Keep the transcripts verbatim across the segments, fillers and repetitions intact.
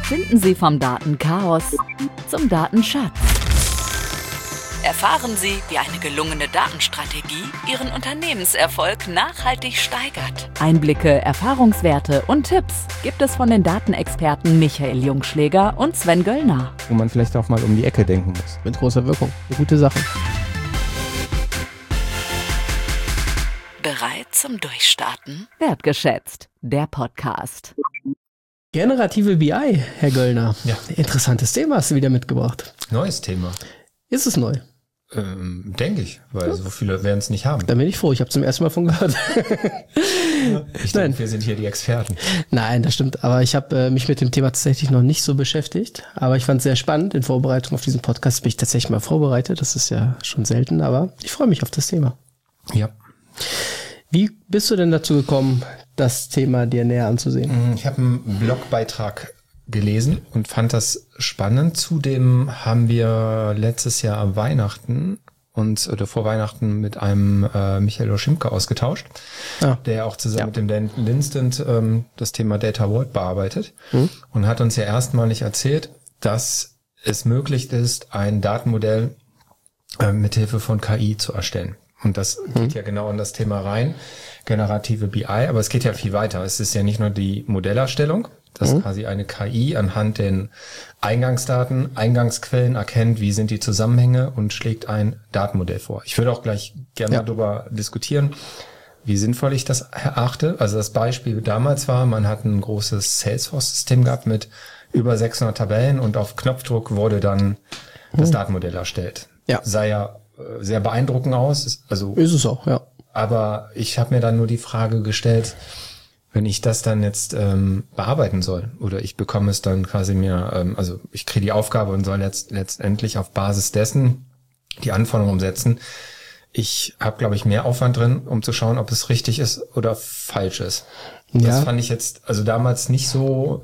Finden Sie vom Datenchaos zum Datenschatz. Erfahren Sie, wie eine gelungene Datenstrategie Ihren Unternehmenserfolg nachhaltig steigert. Einblicke, Erfahrungswerte und Tipps gibt es von den Datenexperten Michael Jungschläger und Sven Göllner. Wo man vielleicht auch mal um die Ecke denken muss. Mit großer Wirkung. Eine gute Sache. Bereit zum Durchstarten? Wertgeschätzt, der Podcast. Generative B I, Herr Göllner. Ja. Interessantes Thema hast du wieder mitgebracht. Neues Thema. Ist es neu? Ähm, denke ich, weil ja. so viele werden es nicht haben. Da bin ich froh, ich habe zum ersten Mal von gehört. Ich denke, wir sind hier die Experten. Nein, das stimmt, aber ich habe äh, mich mit dem Thema tatsächlich noch nicht so beschäftigt, aber ich fand es sehr spannend. In Vorbereitung auf diesen Podcast bin ich tatsächlich mal vorbereitet, das ist ja schon selten, aber ich freue mich auf das Thema. Ja. Wie bist du denn dazu gekommen, das Thema dir näher anzusehen? Ich habe einen Blogbeitrag gelesen und fand das spannend. Zudem haben wir letztes Jahr am Weihnachten uns oder vor Weihnachten mit einem äh, Michael Oschimke ausgetauscht, ja. der auch zusammen ja. mit dem Dan Linstant ähm, das Thema Data Vault bearbeitet mhm. und hat uns ja erstmalig erzählt, dass es möglich ist, ein Datenmodell äh, mit Hilfe von K I zu erstellen. Und das mhm. geht ja genau in das Thema rein, generative B I, aber es geht ja viel weiter. Es ist ja nicht nur die Modellerstellung, dass mhm. quasi eine K I anhand den Eingangsdaten, Eingangsquellen erkennt, wie sind die Zusammenhänge und schlägt ein Datenmodell vor. Ich würde auch gleich gerne ja. mal darüber diskutieren, wie sinnvoll ich das erachte. Also das Beispiel damals war, man hat ein großes Salesforce-System gehabt mit über sechshundert Tabellen und auf Knopfdruck wurde dann mhm. das Datenmodell erstellt. Ja. Sah ja sehr beeindruckend aus. Also ist es auch, ja. Aber ich habe mir dann nur die Frage gestellt, wenn ich das dann jetzt ähm, bearbeiten soll oder ich bekomme es dann quasi mir, ähm, also ich kriege die Aufgabe und soll jetzt letztendlich auf Basis dessen die Anforderungen umsetzen. Ich habe, glaube ich, mehr Aufwand drin, um zu schauen, ob es richtig ist oder falsch ist. Ja. Das fand ich jetzt also damals nicht so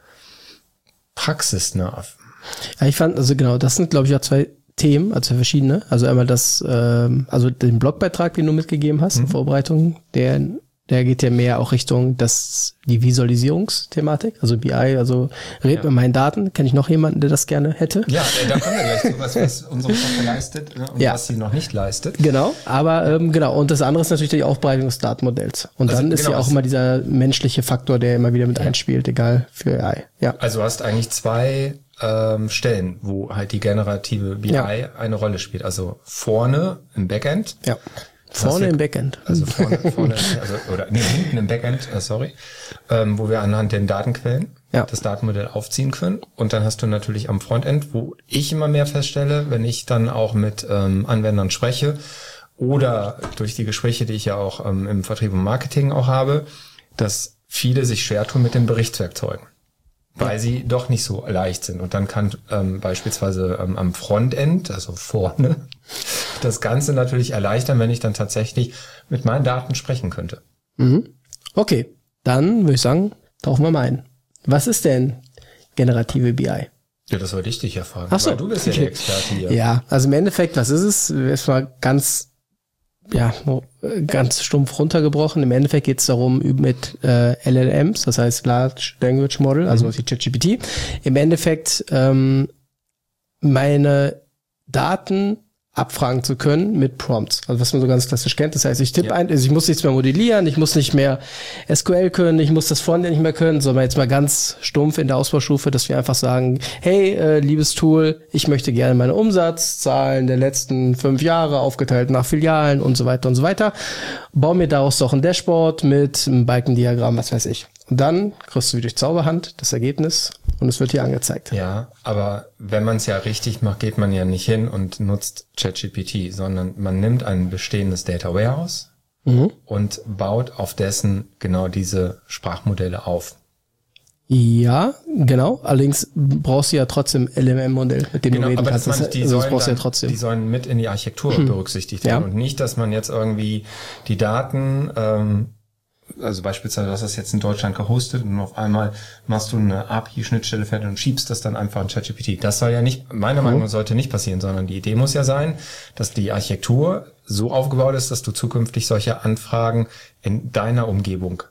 praxisnah. Ja, ich fand, also genau, das sind, glaube ich, auch zwei Themen, also verschiedene. Also einmal das, ähm, also den Blogbeitrag, den du mitgegeben hast mhm. in Vorbereitung, der der geht ja mehr auch Richtung das die Visualisierungsthematik, also B I, also red ja. mit meinen Daten. Kenne ich noch jemanden, der das gerne hätte? Ja, da kommen wir gleich zu, was, was unsere Software leistet ne, und ja. was sie noch nicht leistet. Genau, aber ähm, genau. Und das andere ist natürlich die Aufbereitung des Datenmodells. Und also, dann ist genau, ja auch immer dieser menschliche Faktor, der immer wieder mit ja. einspielt, egal für A I. Ja. Also du hast eigentlich zwei ähm, Stellen, wo halt die generative B I ja. eine Rolle spielt. Also vorne im Backend. Ja. Vorne im Backend. Also vorne, vorne also, oder nee, hinten im Backend, uh, sorry, ähm, wo wir anhand den Datenquellen ja. das Datenmodell aufziehen können. Und dann hast du natürlich am Frontend, wo ich immer mehr feststelle, wenn ich dann auch mit ähm, Anwendern spreche oder durch die Gespräche, die ich ja auch ähm, im Vertrieb und Marketing auch habe, dass viele sich schwer tun mit den Berichtswerkzeugen, weil ja. sie doch nicht so leicht sind. Und dann kann ähm, beispielsweise ähm, am Frontend, also vorne, das Ganze natürlich erleichtern, wenn ich dann tatsächlich mit meinen Daten sprechen könnte. Mhm. Okay, dann würde ich sagen, tauchen wir mal ein. Was ist denn generative B I? Ja, das wollte ich dich ja fragen. Ach so. Weil du bist ja der Experte hier. Ja, also im Endeffekt, was ist es? Erstmal ganz, ja, ganz stumpf runtergebrochen. Im Endeffekt geht es darum, mit äh, L L Ms, das heißt Large Language Model, also mhm. wie ChatGPT, im Endeffekt ähm, meine Daten abfragen zu können mit Prompts. Also was man so ganz klassisch kennt. Das heißt, ich tippe ja. ein, also ich muss nichts mehr modellieren, ich muss nicht mehr S Q L können, ich muss das Frontend nicht mehr können, sondern jetzt mal ganz stumpf in der Ausbaustufe, dass wir einfach sagen, hey, äh, liebes Tool, ich möchte gerne meine Umsatzzahlen der letzten fünf Jahre aufgeteilt nach Filialen und so weiter und so weiter. Bau mir daraus doch ein Dashboard mit einem Balkendiagramm, was weiß ich. Und dann kriegst du wie durch Zauberhand das Ergebnis und es wird hier angezeigt. Ja, aber wenn man es ja richtig macht, geht man ja nicht hin und nutzt ChatGPT, sondern man nimmt ein bestehendes Data Warehouse mhm. und baut auf dessen genau diese Sprachmodelle auf. Ja, genau. Allerdings brauchst du ja trotzdem L M M-Modell, mit dem genau, du reden aber kannst. Das, die, also sollen brauchst dann, ja trotzdem. die sollen mit in die Architektur hm. berücksichtigt werden ja. und nicht, dass man jetzt irgendwie die Daten ähm, also beispielsweise, du hast das jetzt in Deutschland gehostet und auf einmal machst du eine A P I-Schnittstelle fertig und schiebst das dann einfach in ChatGPT. Das soll ja nicht, meiner Meinung nach sollte nicht passieren, sondern die Idee muss ja sein, dass die Architektur so aufgebaut ist, dass du zukünftig solche Anfragen in deiner Umgebung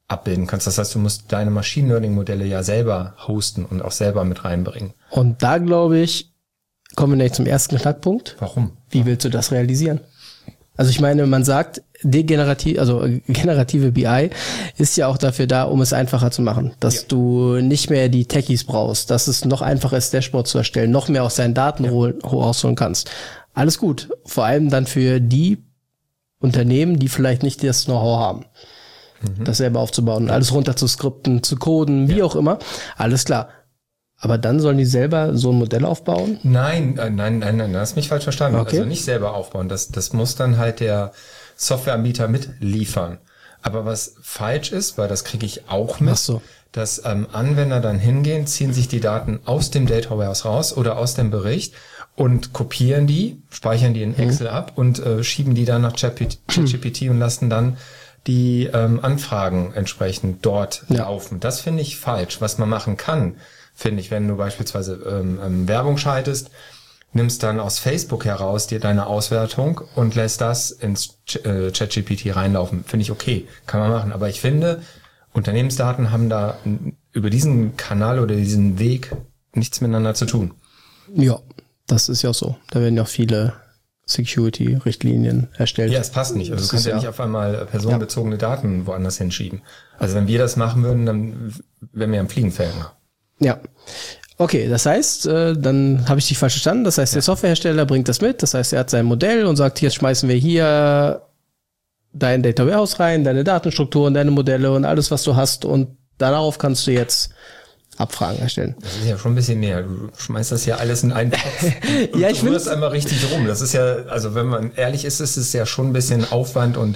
abbilden kannst. Das heißt, du musst deine Machine Learning Modelle ja selber hosten und auch selber mit reinbringen. Und da, glaube ich, kommen wir nämlich zum ersten Knackpunkt. Warum? Wie willst du das realisieren? Also ich meine, man sagt, degenerativ, also generative B I ist ja auch dafür da, um es einfacher zu machen. Dass ja. du nicht mehr die Techies brauchst, dass es noch einfacher ist, Dashboard zu erstellen, noch mehr aus seinen Daten ja. holen, rausholen kannst. Alles gut. Vor allem dann für die Unternehmen, die vielleicht nicht das Know-how haben, mhm. das selber aufzubauen, alles runter zu skripten, zu coden, wie ja. auch immer. Alles klar. Aber dann sollen die selber so ein Modell aufbauen? Nein, äh, nein, nein, nein, das hast mich falsch verstanden. Okay. Also nicht selber aufbauen. Das, das muss dann halt der Softwareanbieter mitliefern. Aber was falsch ist, weil das kriege ich auch mit, Ach so. dass ähm, Anwender dann hingehen, ziehen sich die Daten aus dem Data Warehouse raus oder aus dem Bericht und kopieren die, speichern die in Excel mhm. ab und äh, schieben die dann nach ChatGPT und lassen dann die ähm, Anfragen entsprechend dort ja. laufen. Das finde ich falsch. Was man machen kann, finde ich, wenn du beispielsweise ähm, ähm, Werbung schaltest, nimmst dann aus Facebook heraus dir deine Auswertung und lässt das ins Ch- äh, ChatGPT reinlaufen. Finde ich okay, kann man machen. Aber ich finde, Unternehmensdaten haben da n- über diesen Kanal oder diesen Weg nichts miteinander zu tun. Ja, das ist ja auch so. Da werden ja auch viele Security-Richtlinien erstellt. Ja, es passt nicht. Also das du kannst ja, ja nicht auf einmal personenbezogene ja. Daten woanders hinschieben. Also wenn wir das machen würden, dann wären wir am Fliegenfeld. Ja, okay, das heißt, äh, dann habe ich dich falsch verstanden. Das heißt, der Softwarehersteller bringt das mit. Das heißt, er hat sein Modell und sagt, jetzt schmeißen wir hier dein Data Warehouse rein, deine Datenstrukturen, deine Modelle und alles, was du hast. Und darauf kannst du jetzt Abfragen erstellen. Das ist ja schon ein bisschen mehr. Du schmeißt das ja alles in einen Topf. ja, ich finde es einmal richtig rum. Das ist ja, also wenn man ehrlich ist, ist es ja schon ein bisschen Aufwand und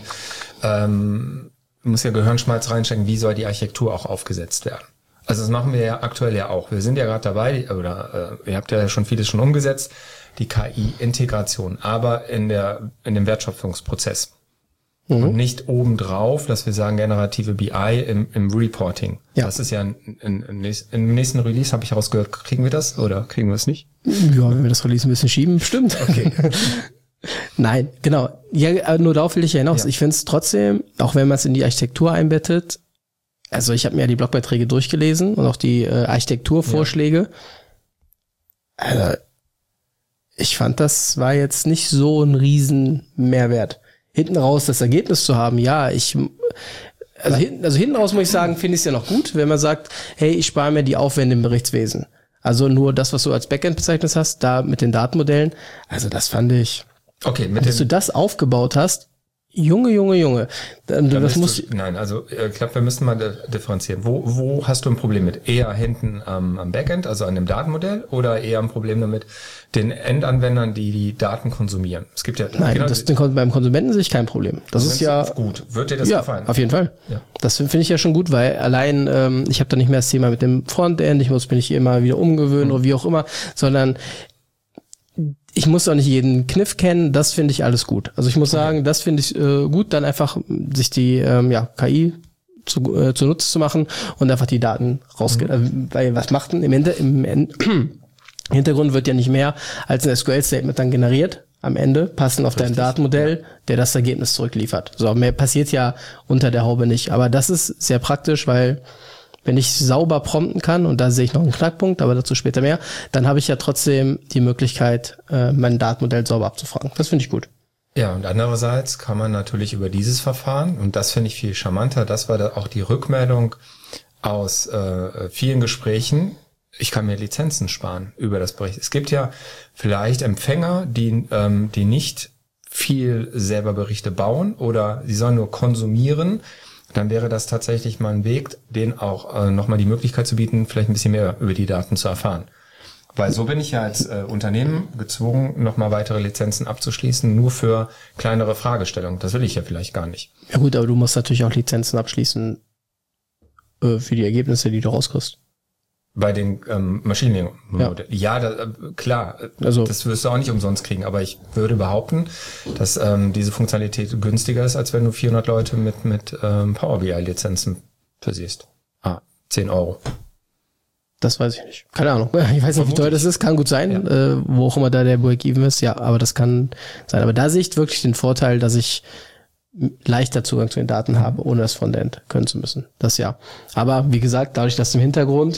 ähm, muss ja Gehirnschmalz reinstecken. Wie soll die Architektur auch aufgesetzt werden? Also das machen wir ja aktuell ja auch. Wir sind ja gerade dabei, oder äh, ihr habt ja schon vieles schon umgesetzt, die K I-Integration, aber in der in dem Wertschöpfungsprozess. Mhm. Und nicht obendrauf, dass wir sagen, generative B I im, im Reporting. Ja. Das ist ja in, in, in nächst, im nächsten Release, habe ich rausgehört, kriegen wir das oder kriegen wir es nicht? Ja, wenn wir das Release ein bisschen schieben, bestimmt. Okay. Nein, genau. Ja, nur darauf will ich ja hinaus. Ja. Ich finde es trotzdem, auch wenn man es in die Architektur einbettet, also ich habe mir ja die Blogbeiträge durchgelesen und auch die äh, Architekturvorschläge. Ja. Also ich fand, das war jetzt nicht so ein riesen Mehrwert. Hinten raus das Ergebnis zu haben, ja, ich also, ja. Hinten, also hinten raus muss ich sagen, finde ich es ja noch gut, wenn man sagt, hey, ich spare mir die Aufwände im Berichtswesen. Also nur das, was du als Backend bezeichnet hast, da mit den Datenmodellen, also das fand ich, okay, mit dass du das aufgebaut hast, Junge, Junge, Junge. Das da muss du, nein, also ich glaube, wir müssen mal differenzieren. Wo, wo hast du ein Problem mit? Eher hinten am, am Backend, also an dem Datenmodell, oder eher ein Problem damit, den Endanwendern, die die Daten konsumieren? Es gibt ja nein, genau, das, beim Konsumenten sehe ich kein Problem. Das ist ja gut. Wird dir das ja, gefallen? Auf jeden Fall. Ja. Das finde ich ja schon gut, weil allein ähm, ich habe da nicht mehr das Thema mit dem Frontend, ich muss mich nicht immer wieder umgewöhnen mhm. oder wie auch immer, sondern ich muss auch nicht jeden Kniff kennen, das finde ich alles gut. Also ich muss okay. sagen, das finde ich äh, gut, dann einfach sich die ähm, ja, K I zu, äh, zunutze zu machen und einfach die Daten rausgehen. Mhm. Also, weil was macht denn im, Ende, im, im Hintergrund wird ja nicht mehr als ein S Q L-Statement dann generiert, am Ende, passend auf Richtig. Dein Datenmodell, ja. der das Ergebnis zurückliefert. So, mehr passiert ja unter der Haube nicht. Aber das ist sehr praktisch, weil wenn ich sauber prompten kann, und da sehe ich noch einen Knackpunkt, aber dazu später mehr, dann habe ich ja trotzdem die Möglichkeit, äh, mein Datenmodell sauber abzufragen. Das finde ich gut. Ja, und andererseits kann man natürlich über dieses Verfahren, und das finde ich viel charmanter, das war da auch die Rückmeldung aus äh, vielen Gesprächen, ich kann mir Lizenzen sparen über das Bericht. Es gibt ja vielleicht Empfänger, die ähm, die nicht viel selber Berichte bauen oder sie sollen nur konsumieren. Dann wäre das tatsächlich mal ein Weg, denen auch äh, nochmal die Möglichkeit zu bieten, vielleicht ein bisschen mehr über die Daten zu erfahren. Weil so bin ich ja als äh, Unternehmen gezwungen, nochmal weitere Lizenzen abzuschließen, nur für kleinere Fragestellungen. Das will ich ja vielleicht gar nicht. Ja gut, aber du musst natürlich auch Lizenzen abschließen äh, für die Ergebnisse, die du rauskriegst. Bei den ähm, Machine Learning Modellen. Ja, ja da, äh, klar, also, das wirst du auch nicht umsonst kriegen, aber ich würde behaupten, dass ähm, diese Funktionalität günstiger ist, als wenn du vierhundert Leute mit mit ähm, Power B I-Lizenzen versiehst. Ah, zehn Euro. Das weiß ich nicht. Keine Ahnung. Ich weiß nicht, wie teuer das ist. Kann gut sein, ja. äh, wo auch immer da der Break-Even ist. Ja, aber das kann sein. Aber da sehe ich wirklich den Vorteil, dass ich leichter Zugang zu den Daten habe, ohne das Frontend können zu müssen. Das ja. Aber wie gesagt, dadurch, dass im Hintergrund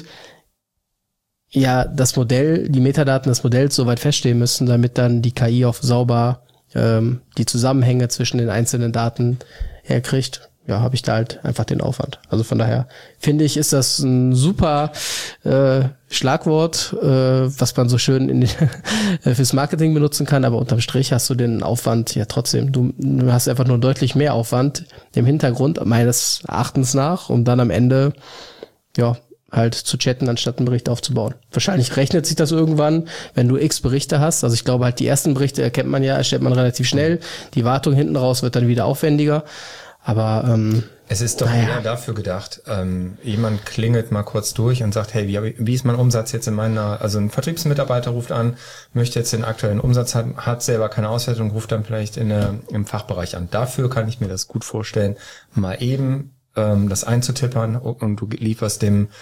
ja das Modell, die Metadaten des Modells so weit feststehen müssen, damit dann die K I auch sauber ähm, die Zusammenhänge zwischen den einzelnen Daten herkriegt, ja, habe ich da halt einfach den Aufwand. Also von daher finde ich, ist das ein super äh, Schlagwort, äh, was man so schön in den, fürs Marketing benutzen kann, aber unterm Strich hast du den Aufwand ja trotzdem. Du, du hast einfach nur deutlich mehr Aufwand im Hintergrund, meines Erachtens nach, um dann am Ende ja halt zu chatten, anstatt einen Bericht aufzubauen. Wahrscheinlich rechnet sich das irgendwann, wenn du x Berichte hast. Also ich glaube halt, die ersten Berichte erkennt man ja, erstellt man relativ schnell. Die Wartung hinten raus wird dann wieder aufwendiger. Aber ähm, es ist doch naja. eher dafür gedacht, ähm, jemand klingelt mal kurz durch und sagt, hey, wie, wie ist mein Umsatz jetzt in meiner, also ein Vertriebsmitarbeiter ruft an, möchte jetzt den aktuellen Umsatz haben, hat selber keine Auswertung, ruft dann vielleicht in der, im Fachbereich an. Dafür kann ich mir das gut vorstellen, mal eben ähm, das einzutippern und du lieferst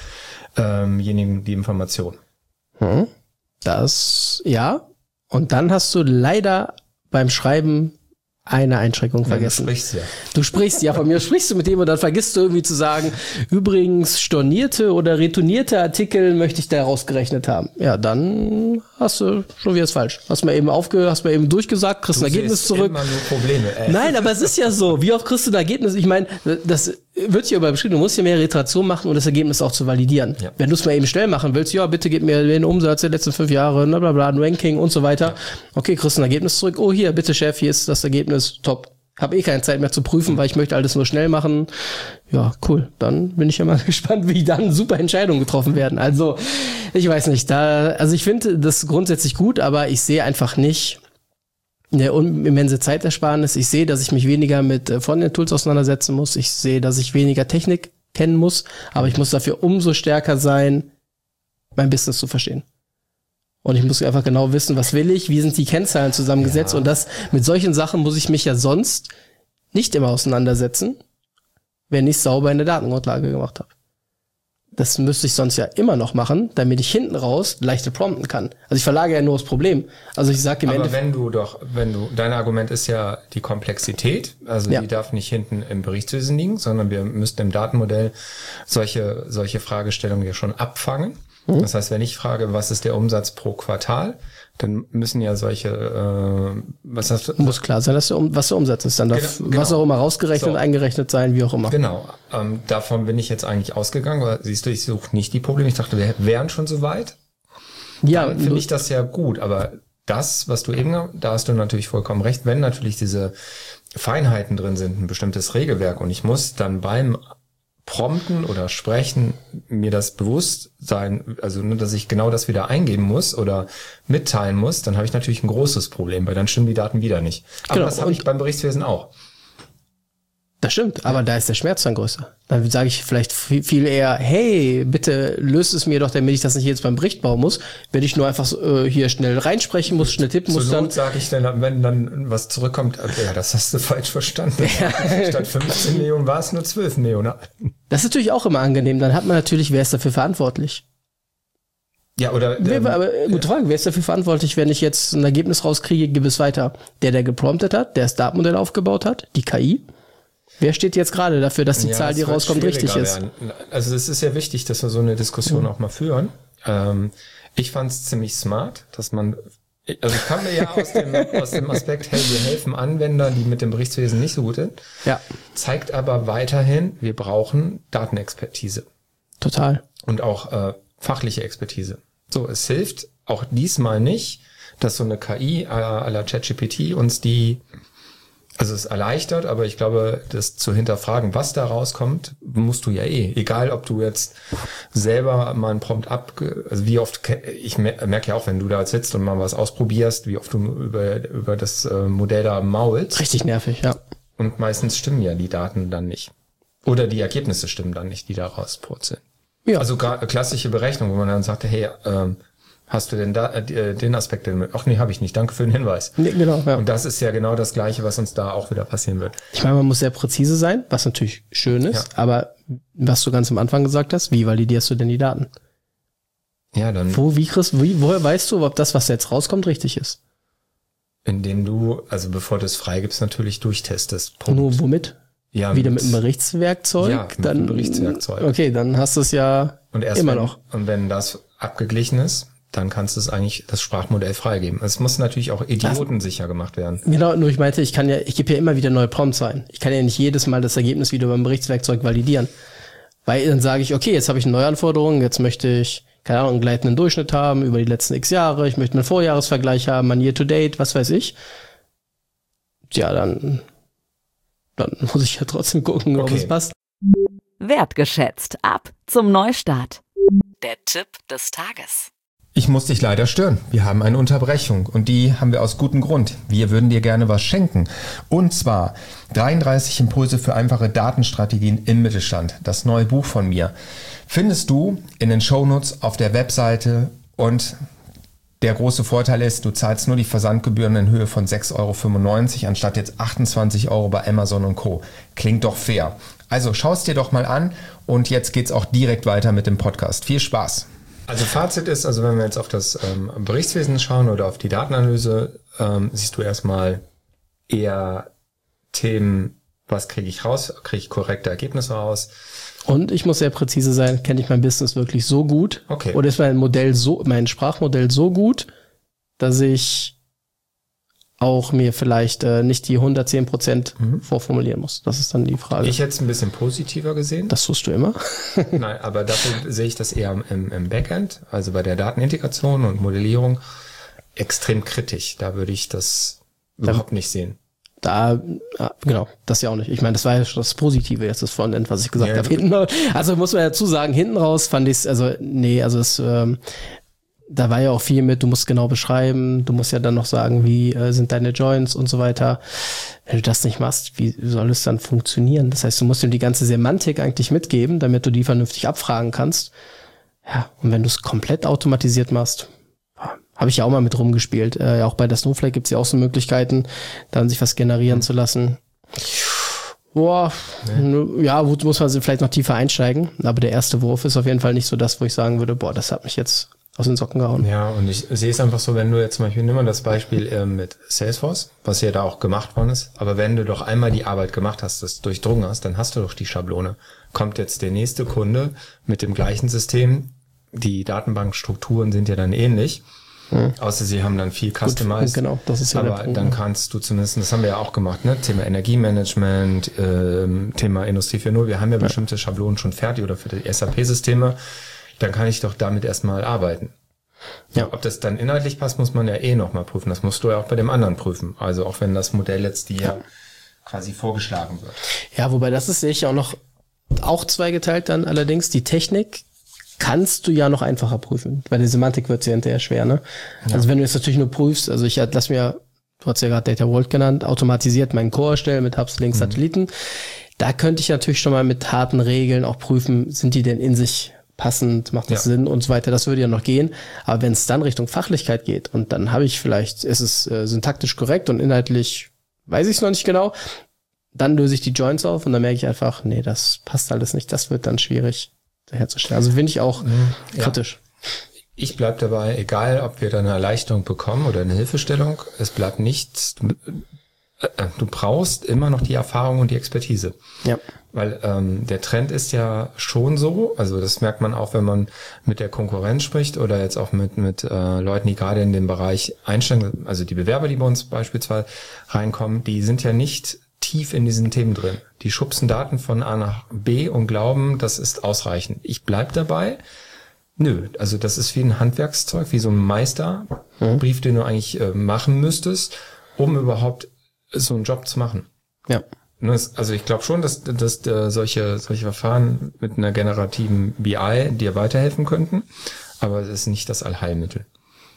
demjenigen ähm die Information. Hm. Das, ja. Und dann hast du leider beim Schreiben eine Einschränkung vergessen. Ja, du sprichst ja. Du sprichst ja, von mir sprichst du mit dem und dann vergisst du irgendwie zu sagen, übrigens stornierte oder retournierte Artikel möchte ich da rausgerechnet haben. Ja, dann hast du schon wieder falsch. Hast mal eben aufge, hast mal eben durchgesagt, kriegst ein Ergebnis zurück. Immer nur Probleme, ey. Nein, aber es ist ja so. Wie oft kriegst du ein Ergebnis? Ich meine, das wird hier über beschrieben. Du musst ja mehr Iteration machen, um das Ergebnis auch zu validieren. Ja. Wenn du es mal eben schnell machen willst, ja, bitte gib mir den Umsatz der letzten fünf Jahre, bla bla bla, ein Ranking und so weiter. Ja. Okay, kriegst ein Ergebnis zurück. Oh, hier, bitte Chef, hier ist das Ergebnis. Top. Hab eh keine Zeit mehr zu prüfen, weil ich möchte alles nur schnell machen. Ja, cool. Dann bin ich ja mal gespannt, wie dann super Entscheidungen getroffen werden. Also, ich weiß nicht, da, also ich finde das grundsätzlich gut, aber ich sehe einfach nicht eine immense Zeitersparnis. Ich sehe, dass ich mich weniger mit Frontend-Tools auseinandersetzen muss. Ich sehe, dass ich weniger Technik kennen muss, aber ich muss dafür umso stärker sein, mein Business zu verstehen. Und ich muss einfach genau wissen, was will ich, wie sind die Kennzahlen zusammengesetzt. Ja. Und das mit solchen Sachen muss ich mich ja sonst nicht immer auseinandersetzen, wenn ich sauber eine Datengrundlage gemacht habe. Das müsste ich sonst ja immer noch machen, damit ich hinten raus leichter prompten kann. Also ich verlagere ja nur das Problem. Also ich sage im Aber Endeffekt, wenn du doch, wenn du, dein Argument ist ja die Komplexität, also ja. die darf nicht hinten im Berichtswesen liegen, sondern wir müssten im Datenmodell solche, solche Fragestellungen ja schon abfangen. Mhm. Das heißt, wenn ich frage, was ist der Umsatz pro Quartal, dann müssen ja solche, äh, was hast du? Muss klar sein, dass der, was der Umsatz ist. Dann darf genau, was auch immer rausgerechnet, so. eingerechnet sein, wie auch immer. Genau. Ähm, davon bin ich jetzt eigentlich ausgegangen, weil siehst du, ich suche nicht die Probleme. Ich dachte, wir wären schon so weit. Ja. Dann finde ich das ja gut. Aber das, was du eben, da hast du natürlich vollkommen recht, wenn natürlich diese Feinheiten drin sind, ein bestimmtes Regelwerk und ich muss dann beim Prompten oder Sprechen mir das bewusst sein, also nur, dass ich genau das wieder eingeben muss oder mitteilen muss, dann habe ich natürlich ein großes Problem, weil dann stimmen die Daten wieder nicht. Aber genau, das habe ich beim Berichtswesen auch. Das stimmt, aber ja. da ist der Schmerz dann größer. Dann sage ich vielleicht viel eher, hey, bitte löst es mir doch, damit ich das nicht jetzt beim Bericht bauen muss. Wenn ich nur einfach äh, hier schnell reinsprechen muss, schnell tippen muss, dann... sage ich dann, wenn dann was zurückkommt, ja, das hast du falsch verstanden. Ja. Statt fünfzehn Millionen war es nur zwölf Millionen. Das ist natürlich auch immer angenehm. Dann hat man natürlich, wer ist dafür verantwortlich? Ja, oder... Wer, ähm, aber gute Frage, wer ist dafür verantwortlich, wenn ich jetzt ein Ergebnis rauskriege, gebe es weiter? Der, der gepromptet hat, der das Datenmodell aufgebaut hat, die K I? Wer steht jetzt gerade dafür, dass die ja, Zahl, die rauskommt, richtig ist? Werden. Also es ist ja wichtig, dass wir so eine Diskussion mhm. auch mal führen. Ähm, ich fand es ziemlich smart, dass man, also ich kam mir ja aus dem, aus dem Aspekt, hey, wir helfen Anwendern, die mit dem Berichtswesen nicht so gut sind. Ja. Zeigt aber weiterhin, wir brauchen Datenexpertise. Total. Und auch äh, fachliche Expertise. So, es hilft auch diesmal nicht, dass so eine K I à la ChatGPT uns die Also es erleichtert, aber ich glaube, das zu hinterfragen, was da rauskommt, musst du ja eh. Egal, ob du jetzt selber mal einen Prompt ab, also wie oft, ich merke ja auch, wenn du da sitzt und mal was ausprobierst, wie oft du über, über das Modell da maulst. Richtig nervig, ja. Und meistens stimmen ja die Daten dann nicht. Oder die Ergebnisse stimmen dann nicht, die da rauspurzeln. Ja. Also klassische Berechnung, wo man dann sagte, hey, ähm, hast du denn da äh, den Aspekt denn mit? Ach nee, habe ich nicht. Danke für den Hinweis. Nee, genau, ja. Und das ist ja genau das Gleiche, was uns da auch wieder passieren wird. Ich meine, man muss sehr präzise sein, was natürlich schön ist, ja. aber was du ganz am Anfang gesagt hast, wie validierst du denn die Daten? Ja, dann. Wo, wie kriegst, wie, woher weißt du, ob das, was jetzt rauskommt, richtig ist? Indem du, also bevor du es freigibst, natürlich durchtestest. Punkt. Nur womit? Ja, wieder mit, mit einem Berichtswerkzeug? Ja, mit dann, einem Berichtswerkzeug. Okay, dann hast du es ja und erst immer wenn, noch. Und wenn das abgeglichen ist, dann kannst du es eigentlich, das Sprachmodell freigeben. Es muss natürlich auch idiotensicher gemacht werden. Genau, nur ich meinte, ich kann ja, ich gebe ja immer wieder neue Prompts ein. Ich kann ja nicht jedes Mal das Ergebnis wieder beim Berichtswerkzeug validieren. Weil dann sage ich, okay, jetzt habe ich eine Neuanforderung, jetzt möchte ich, keine Ahnung, einen gleitenden Durchschnitt haben über die letzten x Jahre, ich möchte einen Vorjahresvergleich haben, ein Year-to-Date, was weiß ich. Ja, dann, dann muss ich ja trotzdem gucken, okay. ob es passt. Wertgeschätzt. Ab zum Neustart. Der Tipp des Tages. Ich muss dich leider stören. Wir haben eine Unterbrechung und die haben wir aus gutem Grund. Wir würden dir gerne was schenken. Und zwar dreiunddreißig Impulse für einfache Datenstrategien im Mittelstand. Das neue Buch von mir. Findest du in den Shownotes auf der Webseite und der große Vorteil ist, du zahlst nur die Versandgebühren in Höhe von sechs Euro fünfundneunzig anstatt jetzt achtundzwanzig Euro bei Amazon und Co. Klingt doch fair. Also schau es dir doch mal an und jetzt geht's auch direkt weiter mit dem Podcast. Viel Spaß! Also Fazit ist, also wenn wir jetzt auf das ähm, Berichtswesen schauen oder auf die Datenanalyse, ähm, siehst du erstmal eher Themen, was kriege ich raus, kriege ich korrekte Ergebnisse raus. Und ich muss sehr präzise sein, kenne ich mein Business wirklich so gut? Okay. Oder ist mein Modell so, mein Sprachmodell so gut, dass ich auch mir vielleicht äh, nicht die hundertzehn Prozent mhm. vorformulieren muss? Das ist dann die Frage. Ich hätte es ein bisschen positiver gesehen. Das tust du immer. Nein, aber dafür sehe ich das eher im, im Backend, also bei der Datenintegration und Modellierung, extrem kritisch. Da würde ich das da, überhaupt nicht sehen. Da, genau, das ja auch nicht. Ich meine, das war ja schon das Positive jetzt, das Frontend, was ich gesagt ja, habe. Hinten, also muss man dazu sagen, hinten raus fand ich es, also nee, also es, ähm, da war ja auch viel mit, du musst genau beschreiben, du musst ja dann noch sagen, wie äh, sind deine Joins und so weiter. Wenn du das nicht machst, wie soll es dann funktionieren? Das heißt, du musst ihm die ganze Semantik eigentlich mitgeben, damit du die vernünftig abfragen kannst. Ja, und wenn du es komplett automatisiert machst, habe ich ja auch mal mit rumgespielt. Äh, auch bei der Snowflake gibt's ja auch so Möglichkeiten, dann sich was generieren mhm. zu lassen. Boah, nee. Ja, gut, muss man vielleicht noch tiefer einsteigen. Aber der erste Wurf ist auf jeden Fall nicht so das, wo ich sagen würde, boah, das hat mich jetzt aus den Socken gehauen. Ja, und ich sehe es einfach so, wenn du jetzt zum Beispiel, nimm mal das Beispiel äh, mit Salesforce, was ja da auch gemacht worden ist, aber wenn du doch einmal die Arbeit gemacht hast, das durchdrungen hast, dann hast du doch die Schablone. Kommt jetzt der nächste Kunde mit dem gleichen System, die Datenbankstrukturen sind ja dann ähnlich, hm. außer sie haben dann viel customized. Genau, das ist ja aber der Punkt. Dann kannst du zumindest, das haben wir ja auch gemacht, ne, Thema Energiemanagement, ähm, Thema Industrie vier Punkt null, wir haben ja, ja bestimmte Schablonen schon fertig oder für die S A P-Systeme, dann kann ich doch damit erstmal arbeiten. Ja. Ob das dann inhaltlich passt, muss man ja eh nochmal prüfen. Das musst du ja auch bei dem anderen prüfen. Also auch wenn das Modell jetzt dir ja quasi vorgeschlagen wird. Ja, wobei das ist, sehe ich auch noch, auch zweigeteilt dann allerdings. Die Technik kannst du ja noch einfacher prüfen. Bei der Semantik wird es ja hinterher schwer, ne? Ja. Also wenn du jetzt natürlich nur prüfst, also ich lass mir, du hast ja gerade Data Vault genannt, automatisiert meinen Core erstellen mit Hubs, Links, mhm. Satelliten. Da könnte ich natürlich schon mal mit harten Regeln auch prüfen, sind die denn in sich passend, macht das ja. Sinn und so weiter, das würde ja noch gehen. Aber wenn es dann Richtung Fachlichkeit geht und dann habe ich vielleicht, ist es äh, syntaktisch korrekt und inhaltlich weiß ich es noch nicht genau, dann löse ich die Joins auf und dann merke ich einfach, nee, das passt alles nicht, das wird dann schwierig herzustellen. Also finde ich auch ja. kritisch. Ich bleib dabei, egal ob wir da eine Erleichterung bekommen oder eine Hilfestellung, es bleibt nichts, du, äh, du brauchst immer noch die Erfahrung und die Expertise. Ja. Weil ähm, der Trend ist ja schon so, also das merkt man auch, wenn man mit der Konkurrenz spricht oder jetzt auch mit mit äh, Leuten, die gerade in dem Bereich einsteigen, also die Bewerber, die bei uns beispielsweise reinkommen, die sind ja nicht tief in diesen Themen drin. Die schubsen Daten von A nach B und glauben, das ist ausreichend. Ich bleib dabei. Nö, also das ist wie ein Handwerkszeug, wie so ein Meisterbrief, mhm. den du eigentlich äh, machen müsstest, um überhaupt so einen Job zu machen. Ja. Also ich glaube schon, dass, dass, dass solche, solche Verfahren mit einer generativen B I dir weiterhelfen könnten, aber es ist nicht das Allheilmittel.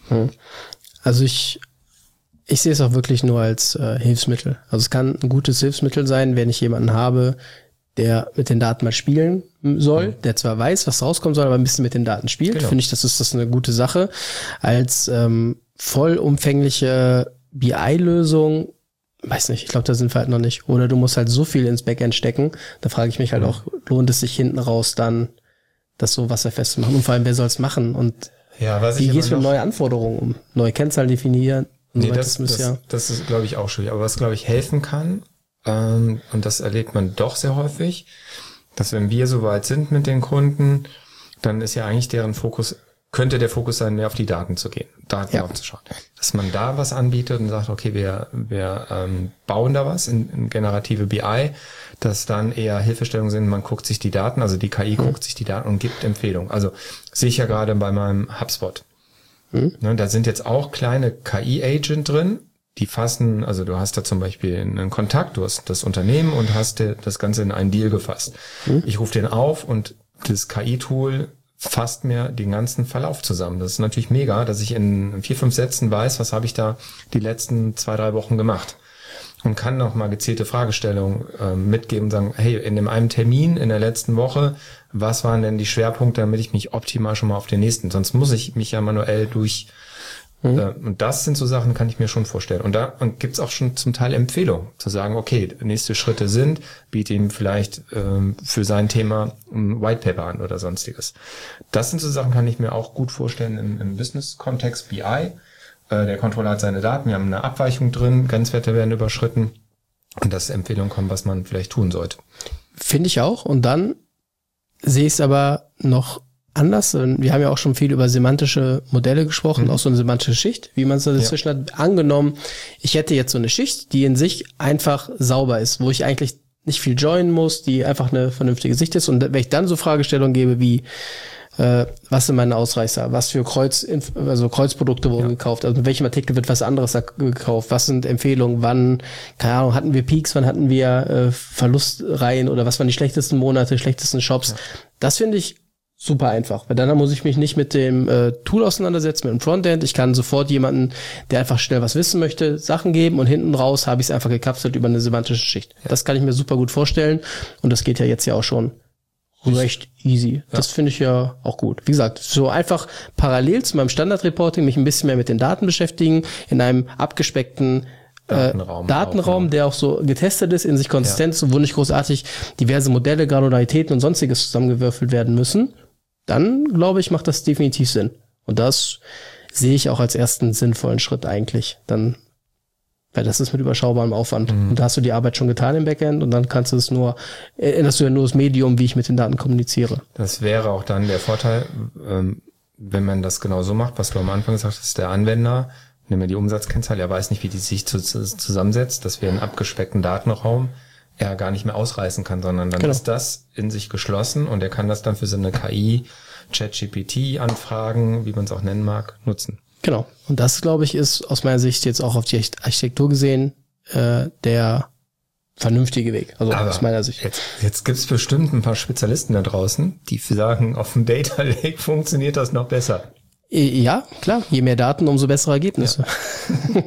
Also ich, ich sehe es auch wirklich nur als äh, Hilfsmittel. Also es kann ein gutes Hilfsmittel sein, wenn ich jemanden habe, der mit den Daten mal spielen soll, mhm. der zwar weiß, was rauskommen soll, aber ein bisschen mit den Daten spielt. Genau. Finde ich, das ist das eine gute Sache. Als ähm, vollumfängliche B I-Lösung weiß nicht, ich glaube, da sind wir halt noch nicht. Oder du musst halt so viel ins Backend stecken. Da frage ich mich halt auch, lohnt es sich hinten raus dann, das so wasserfest zu machen? Und vor allem, wer soll es machen? Und ja, was wie ich gehst du mit neuen Anforderungen um? Neue Kennzahlen definieren, Nee, das, das, das, das ist, glaube ich, auch schwierig. Aber was, glaube ich, helfen kann, ähm, und das erlebt man doch sehr häufig, dass wenn wir so weit sind mit den Kunden, dann ist ja eigentlich deren Fokus, könnte der Fokus sein, mehr auf die Daten zu gehen, Daten ja. aufzuschauen. Dass man da was anbietet und sagt, okay, wir, wir ähm, bauen da was in, in generative B I, dass dann eher Hilfestellungen sind, man guckt sich die Daten, also die K I mhm. guckt sich die Daten und gibt Empfehlungen. Also sehe ich ja gerade bei meinem HubSpot. Mhm. Ne, da sind jetzt auch kleine K I-Agent drin, die fassen, also du hast da zum Beispiel einen Kontakt, du hast das Unternehmen und hast das Ganze in einen Deal gefasst. Mhm. Ich rufe den auf und das K I-Tool fasst mir den ganzen Verlauf zusammen. Das ist natürlich mega, dass ich in vier, fünf Sätzen weiß, was habe ich da die letzten zwei, drei Wochen gemacht. Und kann noch mal gezielte Fragestellungen äh, mitgeben und sagen, hey, in dem einen Termin in der letzten Woche, was waren denn die Schwerpunkte, damit ich mich optimal schon mal auf den nächsten, sonst muss ich mich ja manuell durch, mhm. äh, und das sind so Sachen, kann ich mir schon vorstellen. Und da und gibt's auch schon zum Teil Empfehlungen, zu sagen, okay, nächste Schritte sind, biete ihm vielleicht ähm, für sein Thema ein White Paper an oder sonstiges. Das sind so Sachen, kann ich mir auch gut vorstellen im, im Business-Kontext, B I. Der Controller hat seine Daten, wir haben eine Abweichung drin, Grenzwerte werden überschritten und dass Empfehlungen kommen, was man vielleicht tun sollte. Finde ich auch. Und dann sehe ich es aber noch anders. Wir haben ja auch schon viel über semantische Modelle gesprochen, mhm. auch so eine semantische Schicht, wie man es dazwischen ja. hat. Angenommen, ich hätte jetzt so eine Schicht, die in sich einfach sauber ist, wo ich eigentlich nicht viel joinen muss, die einfach eine vernünftige Sicht ist. Und wenn ich dann so Fragestellungen gebe wie, Äh, was sind meine Ausreißer, was für Kreuz, also Kreuzprodukte wurden ja. gekauft, also mit welchem Artikel wird was anderes gekauft, was sind Empfehlungen, wann, keine Ahnung, hatten wir Peaks, wann hatten wir äh, Verlustreihen oder was waren die schlechtesten Monate, schlechtesten Shops. Ja. Das finde ich super einfach, weil dann muss ich mich nicht mit dem äh, Tool auseinandersetzen, mit dem Frontend. Ich kann sofort jemanden, der einfach schnell was wissen möchte, Sachen geben und hinten raus habe ich es einfach gekapselt über eine semantische Schicht. Ja. Das kann ich mir super gut vorstellen und das geht ja jetzt ja auch schon recht easy. Ja. Das finde ich ja auch gut. Wie gesagt, so einfach parallel zu meinem Standardreporting mich ein bisschen mehr mit den Daten beschäftigen, in einem abgespeckten äh, Datenraum, Datenraum auch, der auch so getestet ist, in sich konsistent ist, ja. wo nicht großartig diverse Modelle, Granularitäten und sonstiges zusammengewürfelt werden müssen. Dann, glaube ich, macht das definitiv Sinn. Und das sehe ich auch als ersten sinnvollen Schritt eigentlich. Dann Weil das ist mit überschaubarem Aufwand. Mhm. Und da hast du die Arbeit schon getan im Backend und dann kannst du es nur, änderst du ja nur das Medium, wie ich mit den Daten kommuniziere. Das wäre auch dann der Vorteil, ähm, wenn man das genau so macht, was du am Anfang gesagt hast, der Anwender, nimm mir die Umsatzkennzahl, er weiß nicht, wie die sich zu, zu, zusammensetzt, dass wir einen abgespeckten Datenraum er gar nicht mehr ausreißen kann, sondern dann genau. ist das in sich geschlossen und er kann das dann für seine K I, ChatGPT-Anfragen, wie man es auch nennen mag, nutzen. Genau. Und das, glaube ich, ist aus meiner Sicht jetzt auch auf die Architektur gesehen äh, der vernünftige Weg. Also aber aus meiner Sicht. Jetzt, jetzt gibt es bestimmt ein paar Spezialisten da draußen, die sagen, auf dem Data Lake funktioniert das noch besser. Ja, klar. Je mehr Daten, umso bessere Ergebnisse. Ja.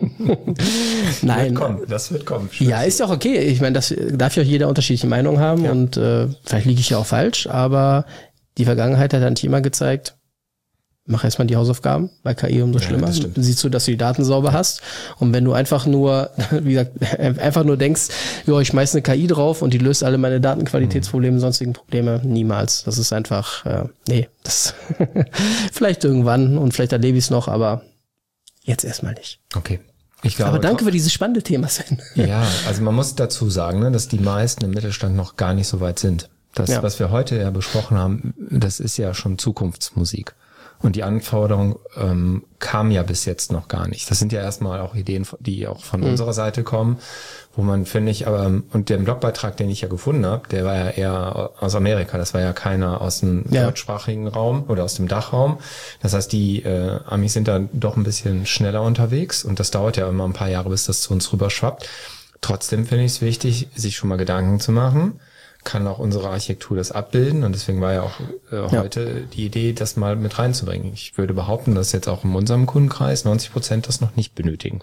Nein. Wird kommen, das wird kommen. Ja, ist ja auch okay. Ich meine, das darf ja auch jeder unterschiedliche Meinung haben ja. und äh, vielleicht liege ich ja auch falsch, aber die Vergangenheit hat eigentlich immer gezeigt, mach erstmal die Hausaufgaben, bei K I umso ja, schlimmer. Du siehst du, dass du die Daten sauber hast. Und wenn du einfach nur, wie gesagt, einfach nur denkst, ja, ich schmeiß eine K I drauf und die löst alle meine Datenqualitätsprobleme und sonstigen Probleme, niemals. Das ist einfach, äh, nee, das vielleicht irgendwann und vielleicht erlebe ich es noch, aber jetzt erstmal nicht. Okay. Ich glaube, aber danke für dieses spannende Thema, Sven. Ja, also man muss dazu sagen, ne, dass die meisten im Mittelstand noch gar nicht so weit sind. Das, ja. was wir heute ja besprochen haben, das ist ja schon Zukunftsmusik. Und die Anforderung ähm, kam ja bis jetzt noch gar nicht. Das sind ja erstmal auch Ideen, die auch von mhm. unserer Seite kommen, wo man, finde ich, aber, und der Blogbeitrag, den ich ja gefunden habe, der war ja eher aus Amerika, das war ja keiner aus dem ja. deutschsprachigen Raum oder aus dem Dachraum. Das heißt, die äh, Amis sind da doch ein bisschen schneller unterwegs und das dauert ja immer ein paar Jahre, bis das zu uns rüber schwappt. Trotzdem finde ich es wichtig, sich schon mal Gedanken zu machen. Kann auch unsere Architektur das abbilden und deswegen war ja auch äh, ja. heute die Idee, das mal mit reinzubringen. Ich würde behaupten, dass jetzt auch in unserem Kundenkreis neunzig Prozent das noch nicht benötigen.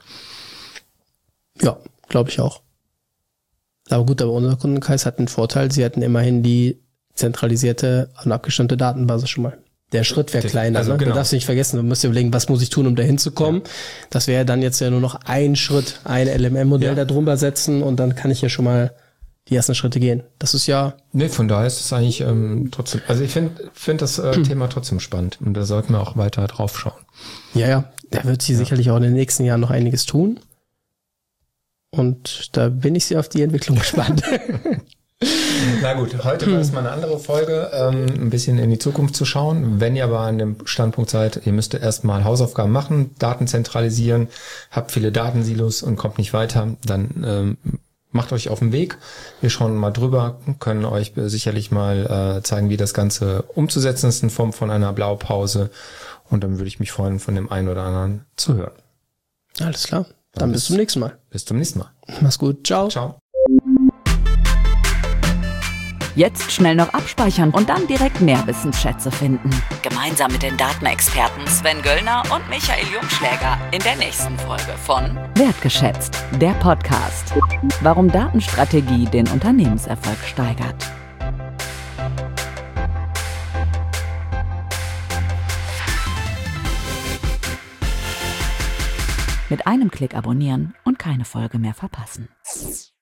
Ja, glaube ich auch. Aber gut, aber unser Kundenkreis hat einen Vorteil, sie hatten immerhin die zentralisierte und abgestimmte Datenbasis schon mal. Der Schritt wäre kleiner, also ne? Genau. Du darfst nicht vergessen, du musst dir überlegen, was muss ich tun, um da hinzukommen. Ja. Das wäre dann jetzt ja nur noch ein Schritt, ein L M M-Modell ja. da drüber setzen und dann kann ich ja schon mal die ersten Schritte gehen. Das ist ja... Nee, von daher ist es eigentlich ähm, trotzdem, also ich finde find das äh, hm. Thema trotzdem spannend und da sollten wir auch weiter drauf schauen. Ja, ja, da wird sie ja. sicherlich auch in den nächsten Jahren noch einiges tun und da bin ich sehr auf die Entwicklung gespannt. Na gut, heute war es mal eine andere Folge, ähm, ein bisschen in die Zukunft zu schauen. Wenn ihr aber an dem Standpunkt seid, ihr müsst erstmal Hausaufgaben machen, Daten zentralisieren, habt viele Datensilos und kommt nicht weiter, dann ähm, macht euch auf den Weg. Wir schauen mal drüber, können euch sicherlich mal äh, zeigen, wie das Ganze umzusetzen ist in Form von einer Blaupause. Und dann würde ich mich freuen, von dem einen oder anderen zu hören. Alles klar, dann, dann bis, bis zum nächsten Mal. Bis zum nächsten Mal. Mach's gut, ciao. Ciao. Jetzt schnell noch abspeichern und dann direkt mehr Wissensschätze finden. Gemeinsam mit den Datenexperten Sven Göllner und Michael Jungschläger in der nächsten Folge von Wertgeschätzt, der Podcast. Warum Datenstrategie den Unternehmenserfolg steigert. Mit einem Klick abonnieren und keine Folge mehr verpassen.